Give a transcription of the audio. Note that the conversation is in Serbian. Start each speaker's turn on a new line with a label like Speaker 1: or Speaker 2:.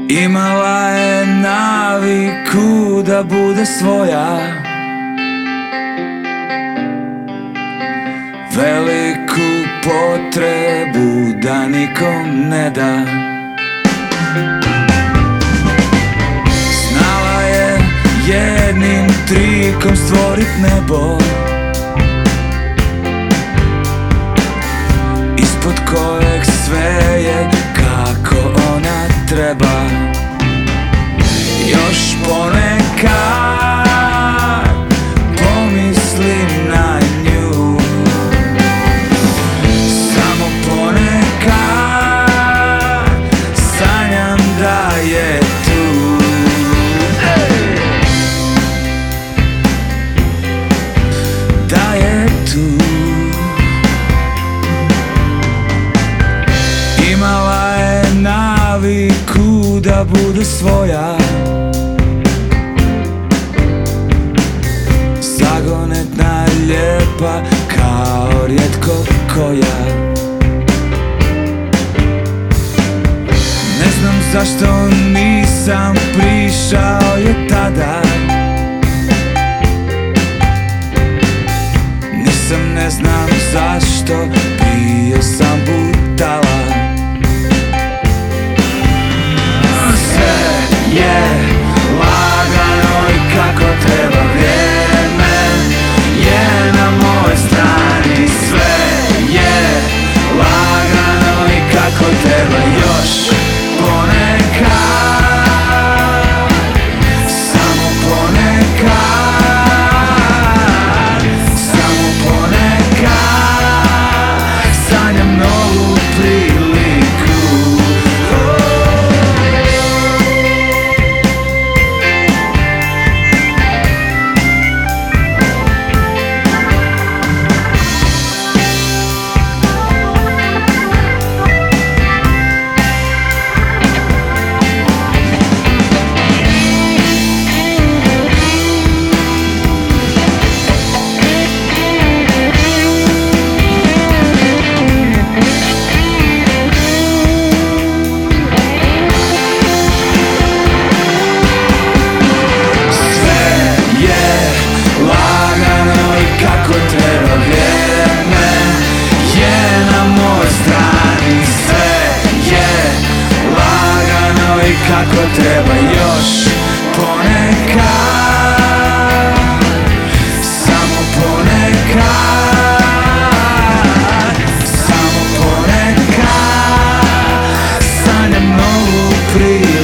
Speaker 1: Imala je naviku da bude svoja, veliku potrebu da nikom ne da. Znala je jednim trikom stvorit nebo, ispod kojeg sve je kako ona treba. Još ponekad pomislim na nju, samo ponekad sanjam da je tu. Da je tu. Imala je naviku da bude svoja, zagonetna, lijepa kao rijetko koja. Ne znam zašto nisam prišao je tada, nisam, ne znam zašto, bio sam budala. Sve je lagano i kako treba, vrijeme je na mojoj strani. Sve je lagano i kako treba, još ponekad, samo ponekad, samo ponekad sanjam novu priliku. Kako treba, još ponekad, samo ponekad, samo ponekad sanjam novu priču.